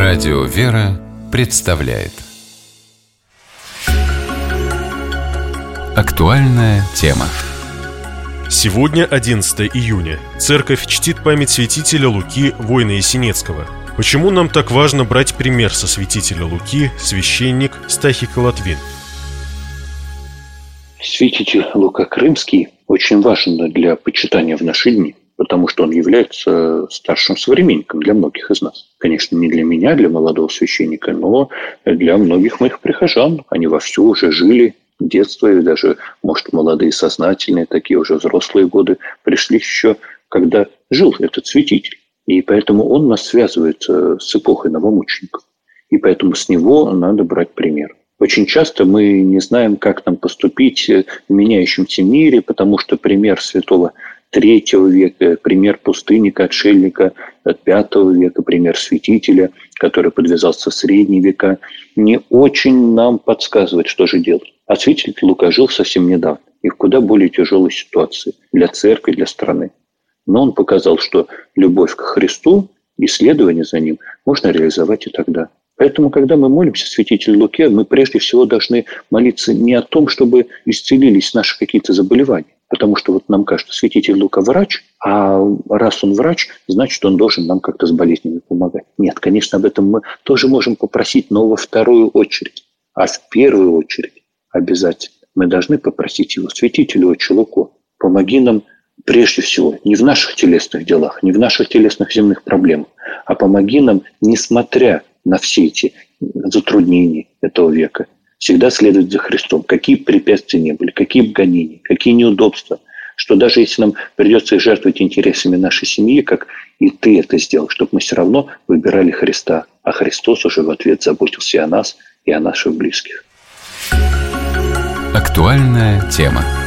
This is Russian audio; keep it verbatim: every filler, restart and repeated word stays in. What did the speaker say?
Радио «Вера» представляет актуальная тема. Сегодня одиннадцатое июня. Церковь чтит память святителя Луки, воина Есенецкого. Почему нам так важно брать пример со святителя Луки, священник Стахий Колотвин? Святитель Лука Крымский очень важен для почитания в наши дни, потому что он является старшим современником для многих из нас. Конечно, не для меня, для молодого священника, но для многих моих прихожан. Они вовсю уже жили детство, и даже, может, молодые, сознательные, такие уже взрослые годы пришли еще, когда жил этот святитель. И поэтому он нас связывает с эпохой новомучеников. И поэтому с него надо брать пример. Очень часто мы не знаем, как нам поступить в меняющемся мире, потому что пример святого третьего века, пример пустынника, отшельника от пятого века, пример святителя, который подвязался в средние века, не очень нам подсказывает, что же делать. А святитель Лука жил совсем недавно и в куда более тяжелой ситуации для церкви, для страны. Но он показал, что любовь к Христу и следование за ним можно реализовать и тогда. Поэтому, когда мы молимся святителю Луке, мы прежде всего должны молиться не о том, чтобы исцелились наши какие-то заболевания. Потому что вот нам кажется, святитель Лука врач, а раз он врач, значит, он должен нам как-то с болезнями помогать. Нет, конечно, об этом мы тоже можем попросить, но во вторую очередь. А в первую очередь обязательно мы должны попросить его, святителю отче Луку, помоги нам прежде всего не в наших телесных делах, не в наших телесных земных проблемах, а помоги нам, несмотря на все эти затруднения этого века, всегда следовать за Христом. Какие бы препятствия ни были, какие бы гонения, какие неудобства, что даже если нам придется жертвовать интересами нашей семьи, как и ты это сделал, чтобы мы все равно выбирали Христа, а Христос уже в ответ заботился и о нас, и о наших близких. Актуальная тема.